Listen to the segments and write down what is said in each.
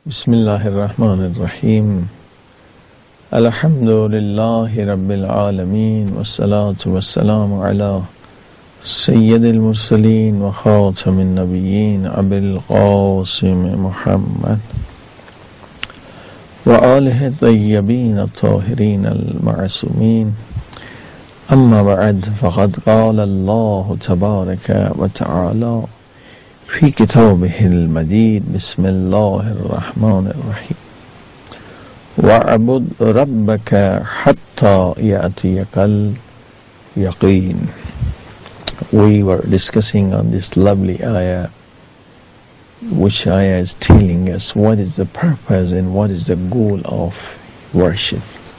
بسم الله الرحمن الرحيم الحمد لله رب العالمين والصلاة والسلام على سيد المرسلين وخاتم النبيين أبي القاسم محمد وآله الطيبين الطاهرين المعصومين أما بعد فقد قال الله تبارك وتعالى في كتابه المجيد بسم الله الرحمن الرحيم وَاعْبُدْ رَبَّكَ حَتَّى يَأْتِيَكَ الْيَقِينُ. We were discussing on this lovely ayah, which ayah is telling us what is the purpose and what is the goal of worship.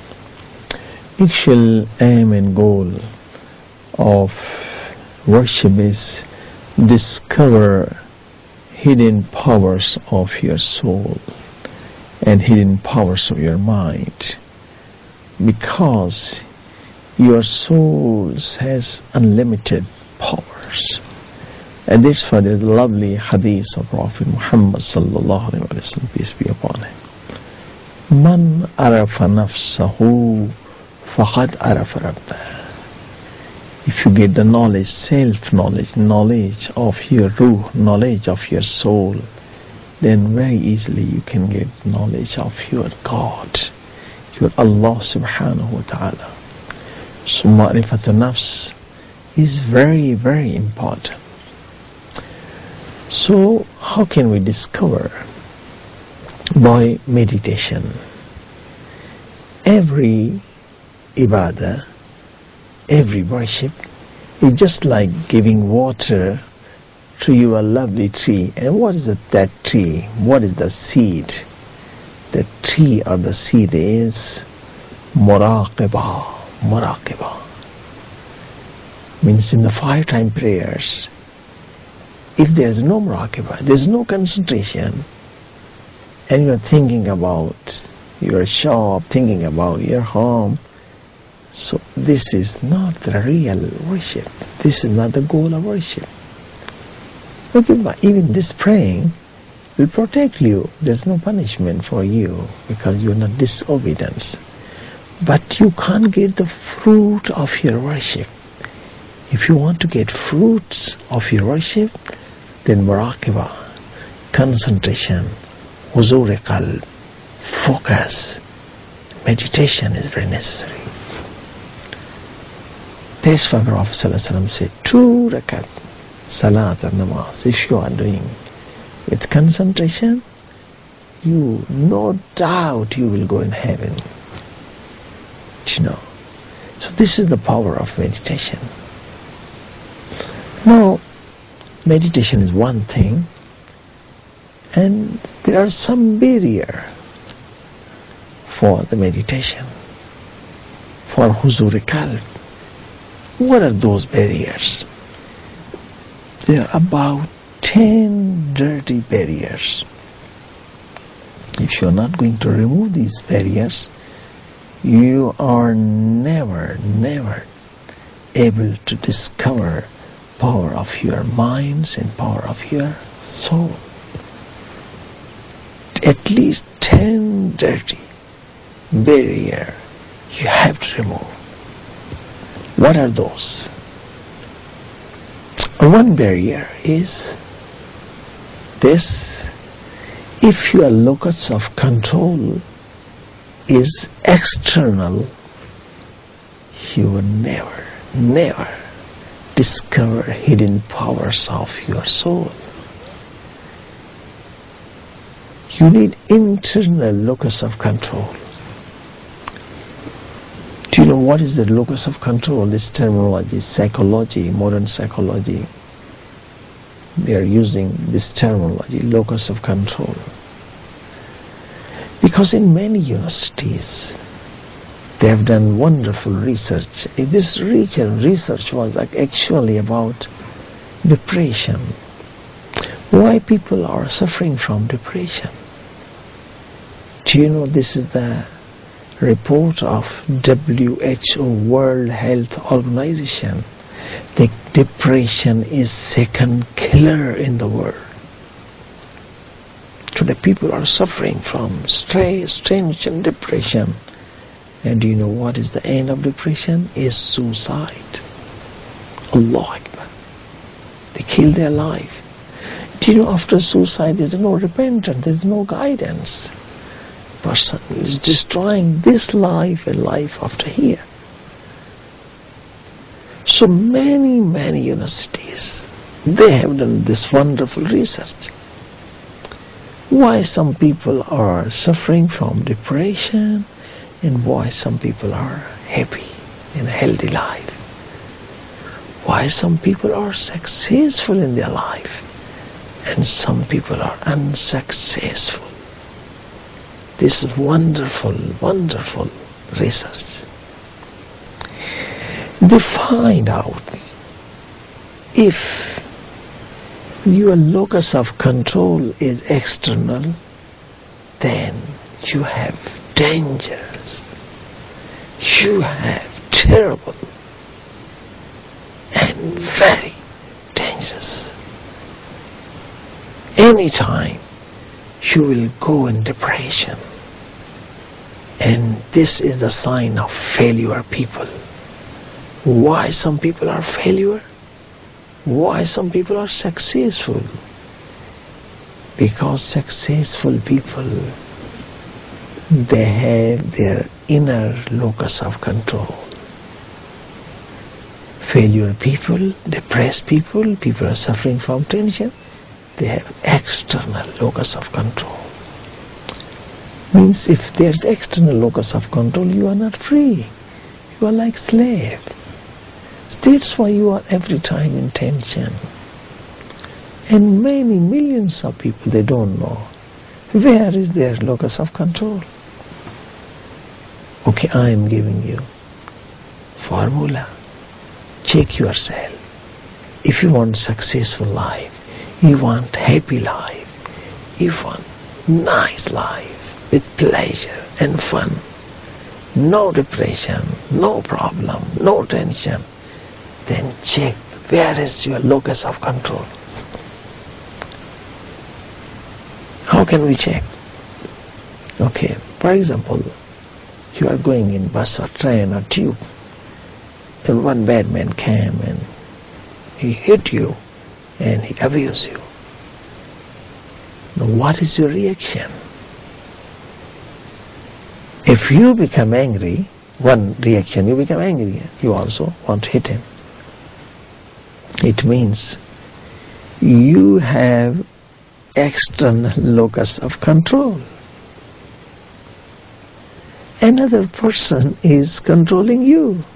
Actual aim and goal of worship is discover hidden powers of your soul and hidden powers of your mind, because your soul has unlimited powers. And that's why the lovely hadith of Prophet Muhammad sallallahu alaihi wasallam, peace be upon him, Man arafa nafsahu faqad arafa rabbah. If you get the knowledge, self-knowledge, knowledge of your ruh, knowledge of your soul, then very easily you can get knowledge of your God, your Allah subhanahu wa ta'ala. So ma'rifatun nafs is very, very important. So how can we discover? By meditation. Every ibadah, every worship is just like giving water to your lovely tree. And what is that tree? What is the seed? The tree or the seed is muraqabah. Muraqabah means in the 5-time prayers, if there is no muraqabah, there is no concentration, and you are thinking about your shop, thinking about your home, so this is not the real worship. This is not the goal of worship. But even this praying will protect you. There's no punishment for you because you're not disobedient. But you can't get the fruit of your worship. If you want to get fruits of your worship, then muraqabah, concentration, huzur qalb, focus, meditation is very necessary. That's why Prophet ﷺ said 2 rakat salat or namaz, if you are doing with concentration, you no doubt you will go in heaven. So this is the power of meditation. Now, meditation is one thing, and there are some barrier for the meditation, for huzur qalb. What are those barriers? There are about 10 dirty barriers. If you are not going to remove these barriers, you are never able to discover power of your minds and power of your soul. At least 10 dirty barriers you have to remove. What are those? One barrier is this: if your locus of control is external, you will never discover hidden powers of your soul. You need internal locus of control. Do you know what is the locus of control? This terminology, psychology, modern psychology, they are using this terminology, locus of control. Because in many universities, they have done wonderful research. This research was actually about depression. Why people are suffering from depression? Do you know this is the report of WHO, World Health Organization? The depression is second killer in the world. the people are suffering from stress, tension, depression. And do you know what is the end of depression? Is suicide. Allah Akbar. They kill their life. Do you know after suicide there is no repentance, there is no guidance. Person is destroying this life and life after here. So many universities, they have done this wonderful research. Why some people are suffering from depression and why some people are happy in a healthy life. Why some people are successful in their life and some people are unsuccessful. This is wonderful research. They find out if your locus of control is external, then you have dangers. You have terrible and very dangerous. Anytime you will go in depression, and this is a sign of failure, people. Why some people are failure? Why some people are successful? Because successful people, they have their inner locus of control. Failure people, depressed people, people are suffering from tension, they have external locus of control. Means if there's external locus of control, you are not free. You are like slave. That's why you are every time in tension. And many millions of people, they don't know where is their locus of control. Okay, I am giving you formula. Check yourself. If you want successful life, you want happy life, you want nice life with pleasure and fun, no depression, no problem, no tension, then check where is your locus of control. How can we check? Okay, for example, you are going in bus or train or tube, and one bad man came and he hit you and he abused you. Now what is your reaction? If you become angry, one reaction, you become angry, you also want to hit him. It means you have external locus of control. Another person is controlling you.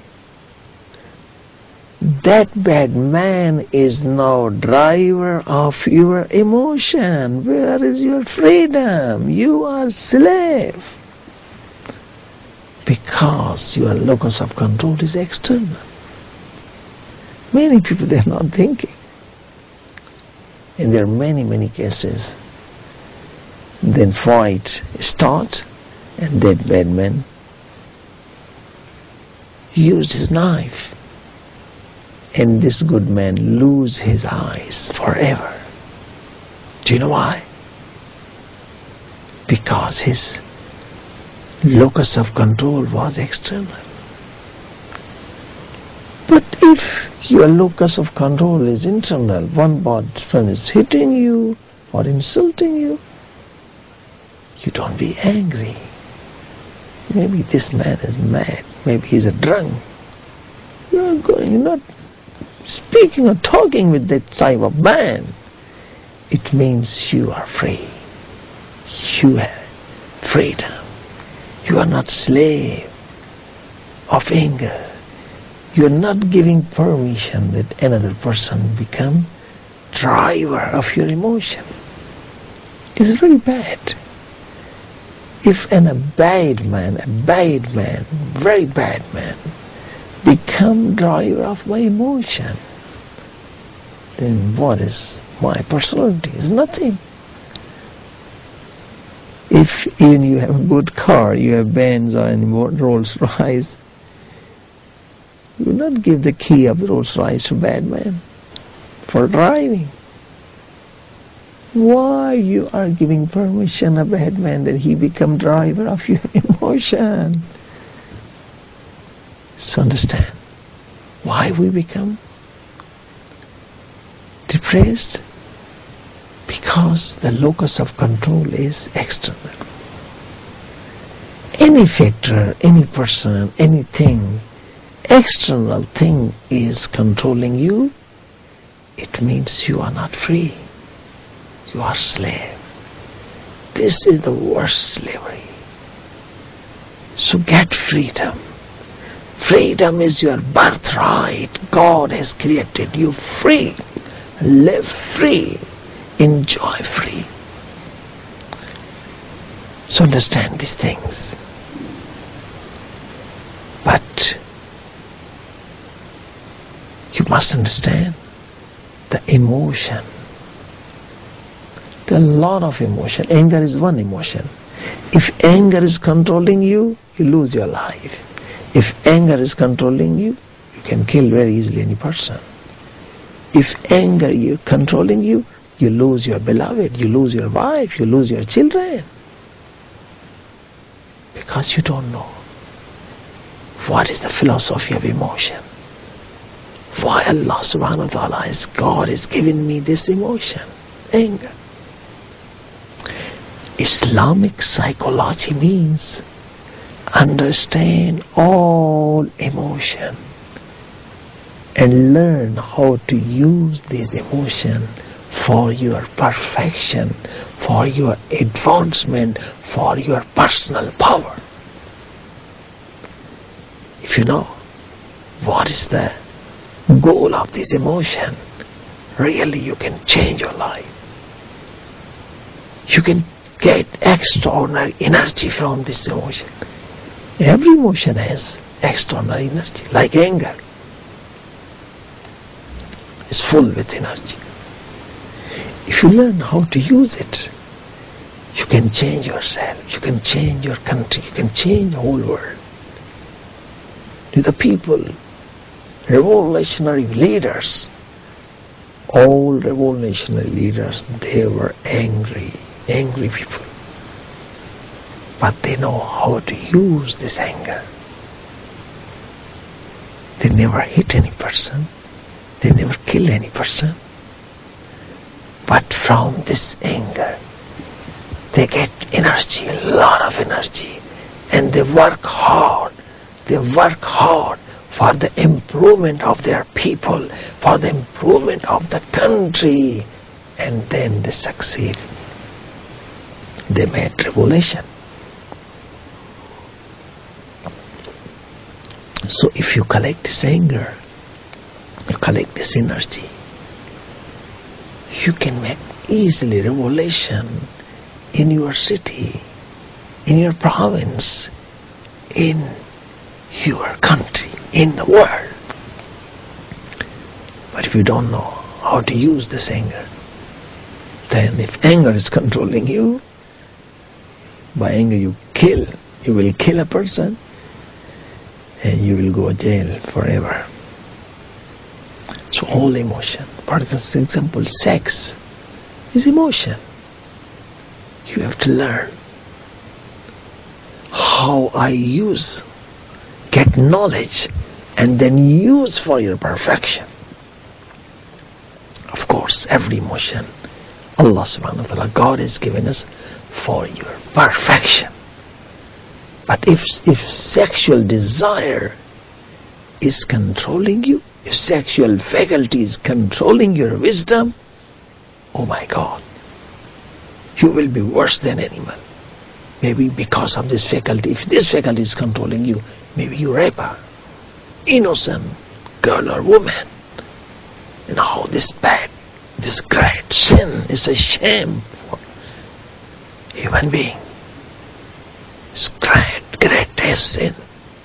That bad man is now driver of your emotion. Where is your freedom? You are slave. Because your locus of control is external. Many people, they are not thinking. And there are many cases. Then fight start, and that bad man used his knife, and this good man lose his eyes forever. Do you know why? Because his locus of control was external. But if your locus of control is internal, one person is hitting you or insulting you, you don't be angry. Maybe this man is mad, maybe he's a drunk. You're not speaking or talking with that type of man. It means you are free. You have freedom. You are not slave of anger. You are not giving permission that another person become driver of your emotion. It's very bad. If a bad man, very bad man, become driver of my emotion, then what is my personality? Is nothing. If even you have a good car, you have Benz or any Rolls Royce, you will not give the key of the Rolls Royce to bad man for driving. Why you are giving permission of a bad man that he become driver of your emotion? So understand why we become depressed, because the locus of control is external. Any factor, any person, anything, external thing is controlling you, it means you are not free. You are slave. This is the worst slavery. So get freedom. Freedom is your birthright. God has created you free. Live free. Enjoy free. So understand these things. But you must understand the emotion. There are a lot of emotion. Anger is one emotion. If anger is controlling you, you lose your life. If anger is controlling you, you can kill very easily any person. If anger is controlling you, you lose your beloved, you lose your wife, you lose your children. Because you don't know what is the philosophy of emotion. Why Allah subhanahu wa ta'ala is God is giving me this emotion, anger. Islamic psychology means understand all emotion and learn how to use this emotion for your perfection, for your advancement, for your personal power. If you know what is the goal of this emotion, really you can change your life. You can get extraordinary energy from this emotion. Every emotion has extraordinary energy, like anger is full with energy. If you learn how to use it, you can change yourself, you can change your country, you can change the whole world. To the people, revolutionary leaders, all revolutionary leaders, they were angry people. But they know how to use this anger. They never hit any person. They never kill any person. But from this anger, they get energy, a lot of energy. And they work hard. They work hard for the improvement of their people, for the improvement of the country. And then they succeed. They made revolution. So if you collect this anger, you collect this energy, you can make easily revolution in your city, in your province, in your country, in the world. But if you don't know how to use this anger, then if anger is controlling you, by anger you will kill a person, and you will go to jail forever. So all emotion, for example, sex is emotion. You have to learn how I get knowledge, and then use for your perfection. Of course, every emotion, Allah subhanahu wa ta'ala, God has given us for your perfection. But if sexual desire is controlling you, if sexual faculty is controlling your wisdom, oh my God, you will be worse than animal. Maybe because of this faculty, if this faculty is controlling you, maybe you rape her, innocent girl or woman. And how this bad, this great sin is a shame for human being. It's great sin.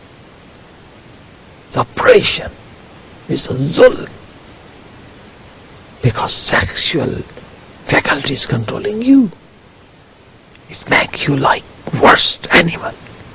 The oppression is a zulm. Because sexual faculty is controlling you. It makes you like worst animal.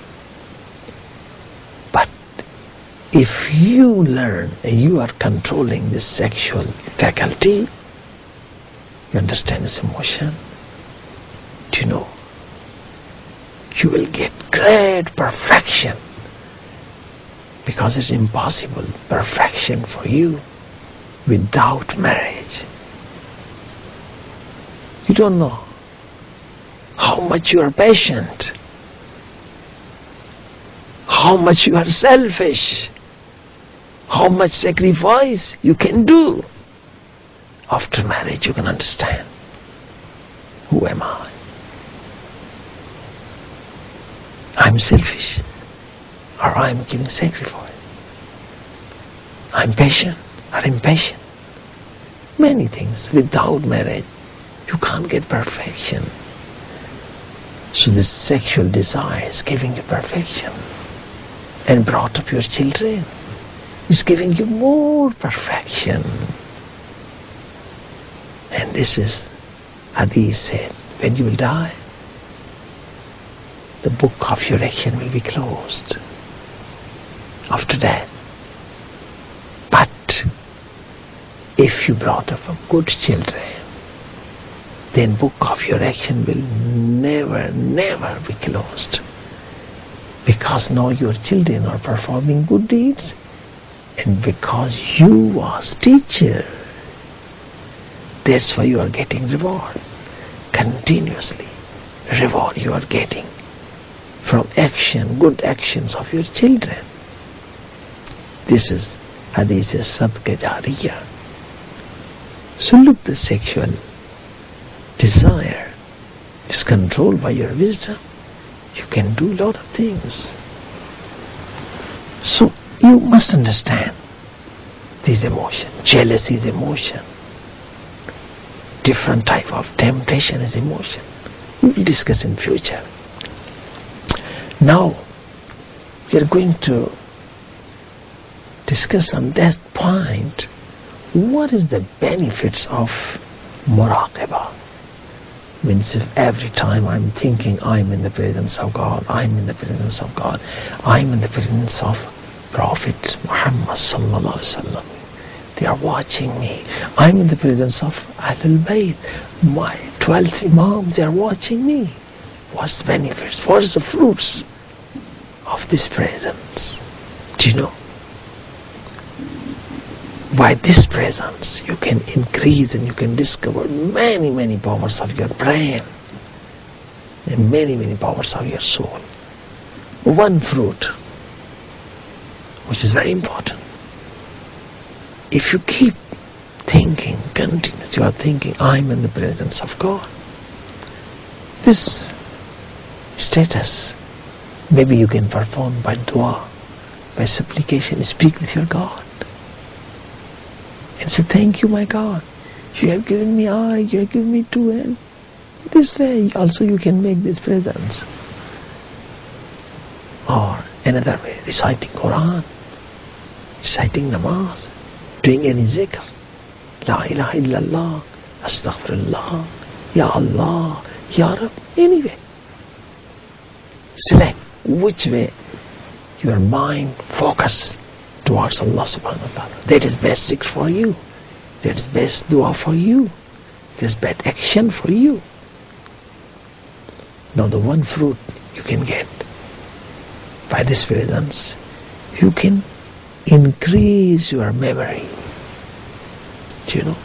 But if you learn and you are controlling this sexual faculty, You understand this emotion? Do you know? You will get great perfection, because it's impossible perfection for you without marriage. You don't know how much you are patient, how much you are selfish, how much sacrifice you can do. After marriage you can understand, who am I? I'm selfish, or I'm giving sacrifice. I'm patient or impatient. Many things. Without marriage you can't get perfection. So this sexual desire is giving you perfection, and brought up your children is giving you more perfection. And this is, Hadith said, when you will die, the book of your action will be closed after that. But if you brought up good children, then book of your action will never be closed, because now your children are performing good deeds, and because you was teacher, that's why you are getting reward continuously. Reward you are getting from action, good actions of your children. This is Hadith Sadqa Jariyah. So look, the sexual desire is controlled by your wisdom. You can do a lot of things. So you must understand these emotions. Jealousy is emotion. Different type of temptation is emotion. We will discuss in future. Now we are going to discuss on that point, what is the benefits of muraqabah. Means if every time I'm thinking I'm in the presence of God, I'm in the presence of God, I'm in the presence of Prophet Muhammad sallallahu alaihi wasallam, they are watching me. I'm in the presence of Ahlul Bayt, my 12 Imams, they are watching me. What's the benefits? What is the fruits of this presence? Do you know? By this presence you can increase and you can discover many powers of your brain and many powers of your soul. One fruit which is very important, if you keep thinking continuously, you are thinking I'm in the presence of God, this status maybe you can perform by dua, by supplication. Speak with your God and say, thank you my God, you have given me eye, you have given me two hands. This way also you can make this presence. Or another way, reciting Quran, reciting namaz, doing any zikr, La ilaha illallah, astaghfirullah, Ya Allah, Ya Rab, anyway. Select which way your mind focus towards Allah subhanahu wa ta'ala. That is best zikr for you. That is best dua for you. That is best action for you. Now the one fruit you can get by this presence, you can increase your memory. Do you know?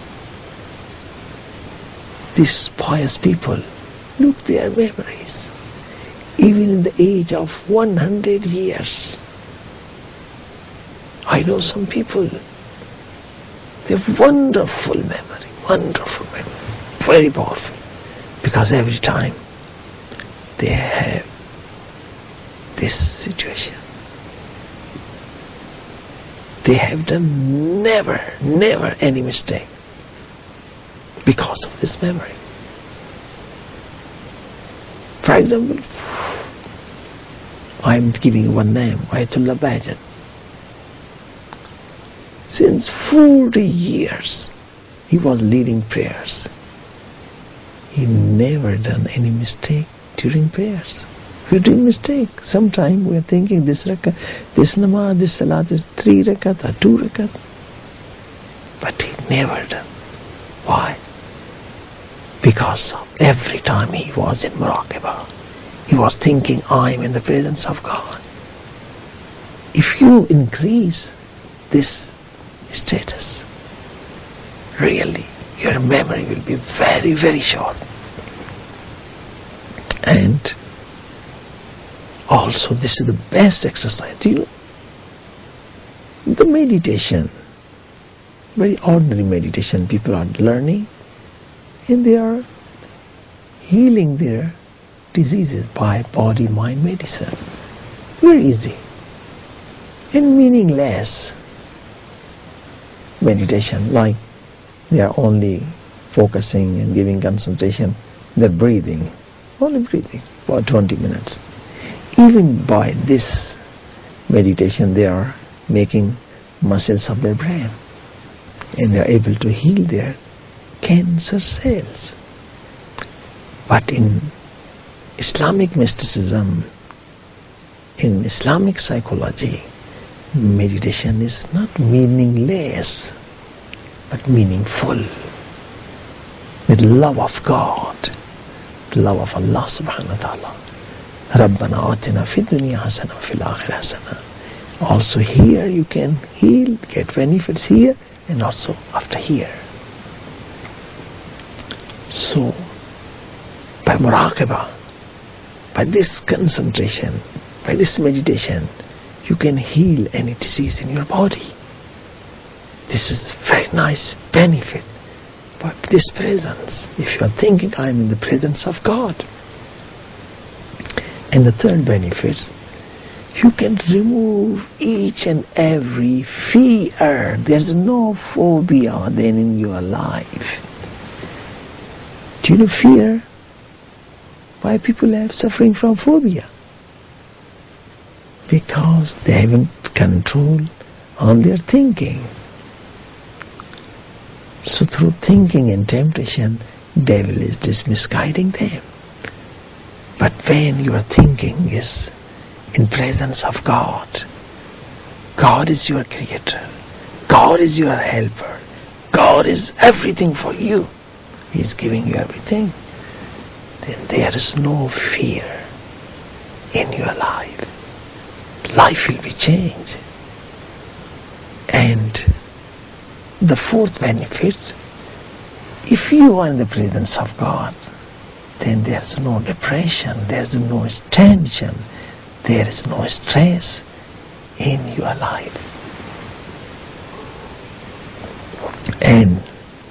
These pious people, look their memories. Even in the age of 100 years, I know some people, they have wonderful memory, very powerful, because every time they have this situation, they have done never any mistake because of this memory. For example, I am giving one name, Ayatollah Bajan. Since 40 years he was leading prayers. He never done any mistake during prayers. We do mistake. Sometimes we are thinking this rakah, this namaz, this salat is 3 rakat or 2 rakat. But he never done. Why? Because every time he was in muraqabah, he was thinking, I am in the presence of God. If you increase this status, really your memory will be very, very short. And also this is the best exercise. Do you know? The meditation, very ordinary meditation people are learning, and they are healing their diseases by body-mind medicine. Very easy and meaningless meditation, like they are only focusing and giving concentration, they're breathing, only breathing for 20 minutes. Even by this meditation they are making muscles of their brain, and they are able to heal their cancer cells. But in Islamic mysticism, in Islamic psychology, meditation is not meaningless but meaningful, with love of God, love of Allah subhanahu wa ta'ala. Rabbana atina fid dunya hasana fil akhirah hasana. Also here you can heal, get benefits here and also after here. So by muraqabah, by this concentration, by this meditation, you can heal any disease in your body. This is very nice benefit. But this presence, if you are thinking I am in the presence of God. And the third benefit, you can remove each and every fear. There's no phobia then in your life. Do you know fear? Why people are suffering from phobia? Because they haven't control on their thinking. So through thinking and temptation, devil is just misguiding them. But when your thinking is in presence of God, God is your creator, God is your helper, God is everything for you, He is giving you everything, then there is no fear in your life. Life will be changed. And the fourth benefit, if you are in the presence of God, then there is no depression, there is no tension, there is no stress in your life. And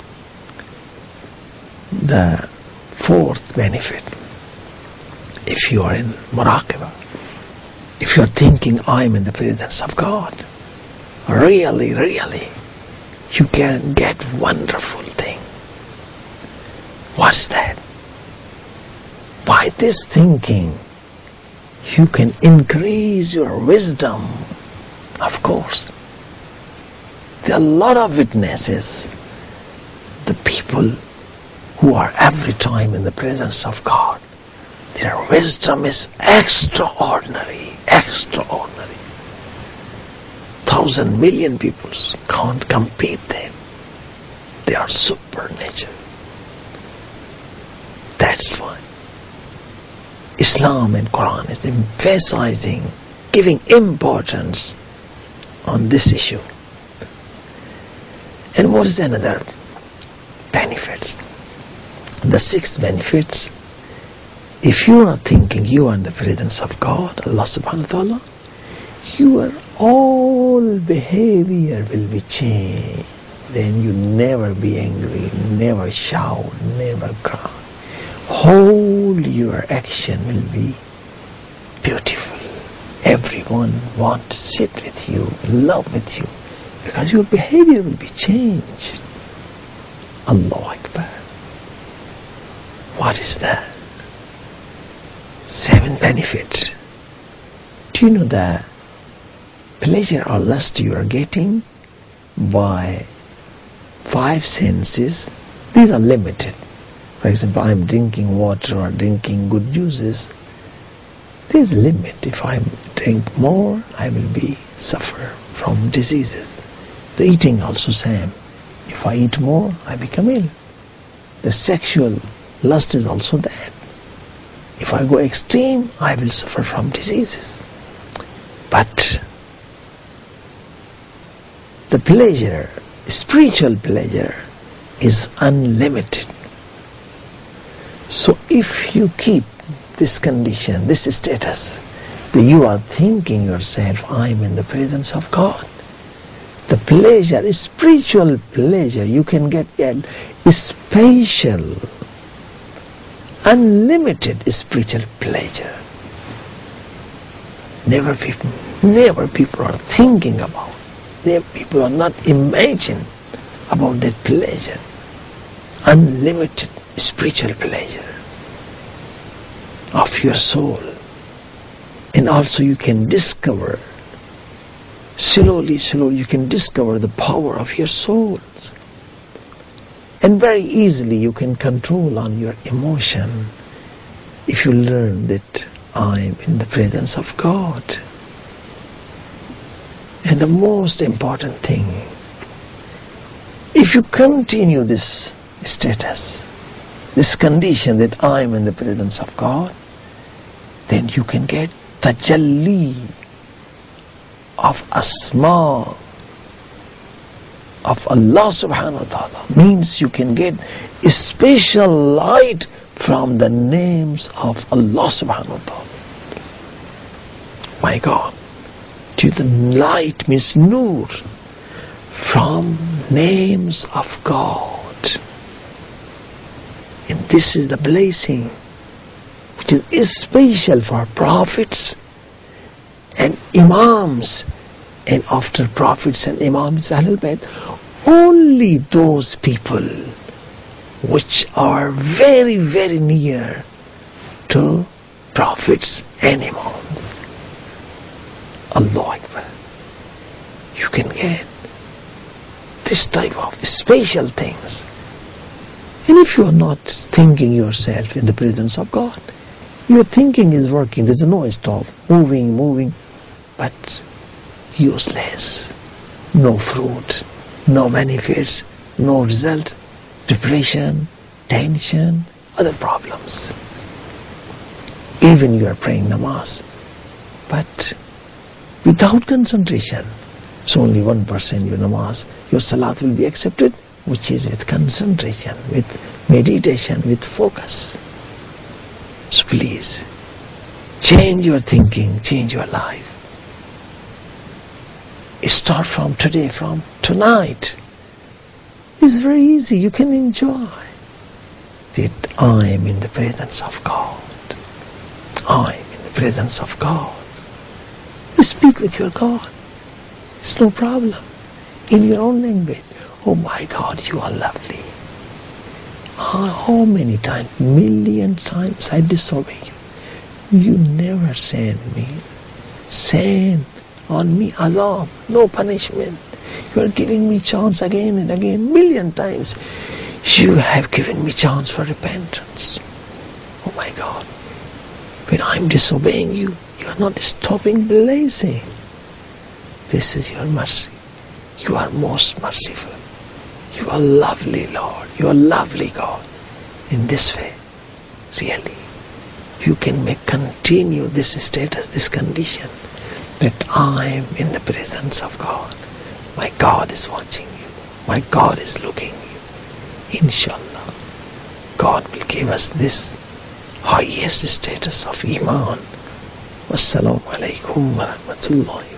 the fourth benefit, if you are in muraqabah, if you are thinking I am in the presence of God, really, really, you can get wonderful thing. What's that? By this thinking, you can increase your wisdom. Of course, there are a lot of witnesses, the people who are every time in the presence of God. Their wisdom is extraordinary, extraordinary. 1,000 million people can't compete them. They are supernatural. That's why Islam and Quran is emphasizing, giving importance on this issue. And what is another benefits? The sixth benefits, if you are thinking you are in the presence of God, Allah subhanahu wa ta'ala, your all behavior will be changed. Then you never be angry, never shout, never cry. Whole your action will be beautiful. Everyone wants to sit with you, love with you, because your behavior will be changed. Allahu Akbar. What is that? 7 benefits. Do you know the pleasure or lust you are getting by 5 senses? These are limited. For example, I am drinking water or drinking good juices. There is a limit. If I drink more, I will suffer from diseases. The eating also same. If I eat more, I become ill. The sexual Lust is also that. If I go extreme, I will suffer from diseases. But the pleasure, spiritual pleasure, is unlimited. So if you keep this condition, this status, that you are thinking yourself, I am in the presence of God. The pleasure, spiritual pleasure, you can get a special, unlimited spiritual pleasure. Never people are thinking about. Never people are not imagining about that pleasure. Unlimited spiritual pleasure of your soul. And also you can discover, slowly you can discover the power of your souls. And very easily you can control on your emotion if you learn that I am in the presence of God. And the most important thing, if you continue this status, this condition that I am in the presence of God, then you can get tajalli of Asma of Allah subhanahu wa ta'ala. Means you can get a special light from the names of Allah subhanahu wa ta'ala. My God, the light means nur from names of God. And this is the blessing which is special for prophets and imams, and after prophets and imams, Ahlul Bayt, only those people which are very, very near to prophets and imams. Allah Akbar. You can get this type of special things. And if you are not thinking yourself in the presence of God, your thinking is working, there's no stop, moving, but useless. No fruit, no benefits, no result, depression, tension, other problems. Even you are praying namaz, but without concentration, so only 1% your namaz, your salat will be accepted, which is with concentration, with meditation, with focus. So please, change your thinking, change your life. Start from today, from tonight. It's very easy, you can enjoy that I am in the presence of God. I am in the presence of God. You speak with your God. It's no problem. In your own language. Oh my God, you are lovely. How many times? Million times I disobey you. You never send me. Send on me azab, no punishment. You are giving me chance again and again, million times. You have given me chance for repentance. Oh my God. When I am disobeying you, you are not stopping blessing. This is your mercy. You are most merciful. You are lovely, Lord. You are lovely, God. In this way, really, you can continue this status, this condition, that I am in the presence of God. My God is watching you. My God is looking you. Inshallah, God will give us this highest status of Iman. Wassalamu alaikum wa rahmatullahi